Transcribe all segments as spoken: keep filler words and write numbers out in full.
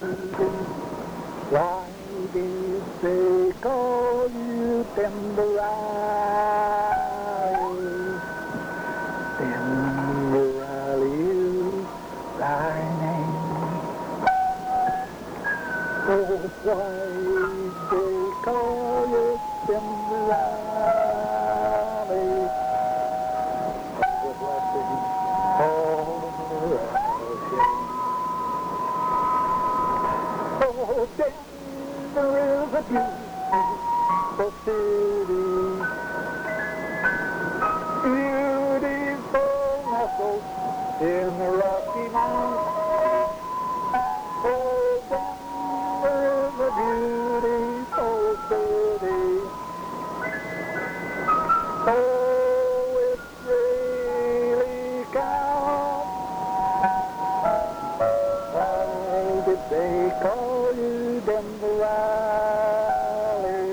Why did they call you Timber Riley? Timber Riley is thy name. Oh, why they call you Timber Riley? The blessing all around shame. Oh, Denver is a beautiful city, beautiful nestled in the Rocky Mountains. Oh, Denver is a beautiful city. Oh, it really counts. Why did they call you Denver Riley?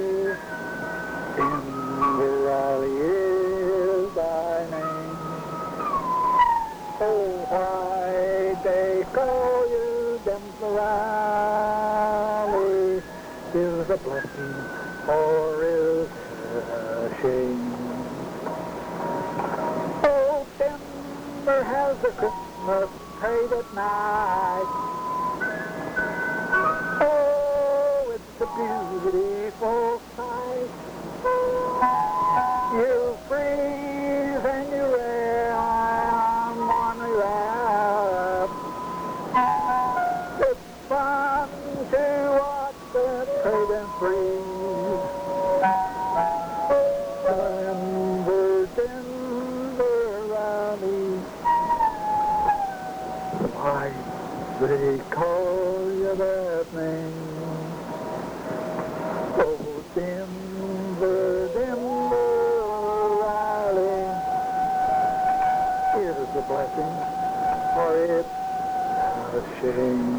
Denver Riley is thy name. Oh, why they call you Denver Riley? Is a blessing or is a shame? Oh, Denver has a Christmas parade at night. Oh, it's a beautiful sight. You freeze and you rail on one raft. It's fun to watch the parade and freeze. Denver, Denver Riley. Why they call you that name? Oh, Denver, Denver Riley. It is a blessing or it's a shame.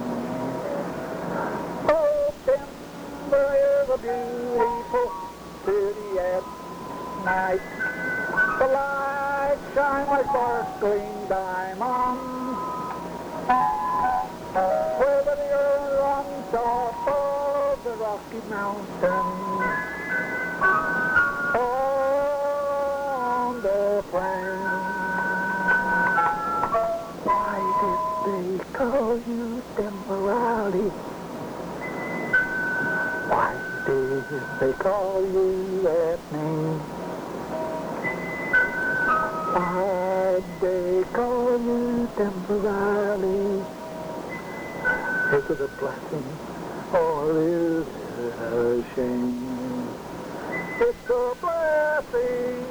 Oh, Denver is a beautiful city at night. The lights shine like sparkling diamonds. Where the deer runs off of the Rocky Mountains, on the plains. Why did they call you Denver Riley? Why did they call you that name? Why'd they call you Denver Riley? Is it a blessing or is it a shame? It's a blessing.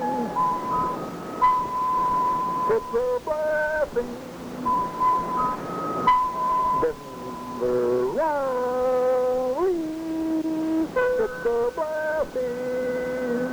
It's a blessing. Denver Riley. It's a blessing.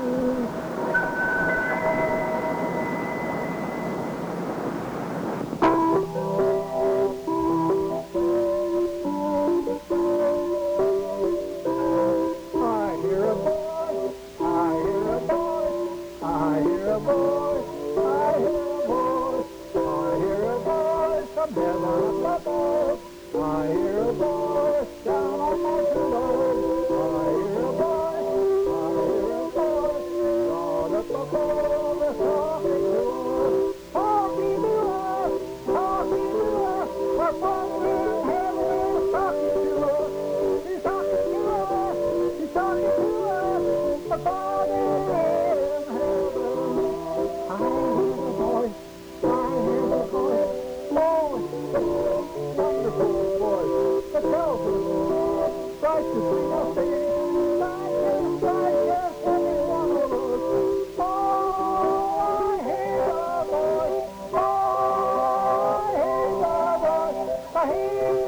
I hear a voice down on my road. I hear a voice, I hear a voice, God up above is talking to us, talking to us, talking to us. Our Father in heaven is talking to us. He's talking to us, he's talking to us. Our Father in heaven. I hear a voice, I hear a voice. Oh, wonderful voice that tells us righteously nothing, righteous, righteous, every one of us. Oh, I hear the voice, oh, I hear the voice, I hear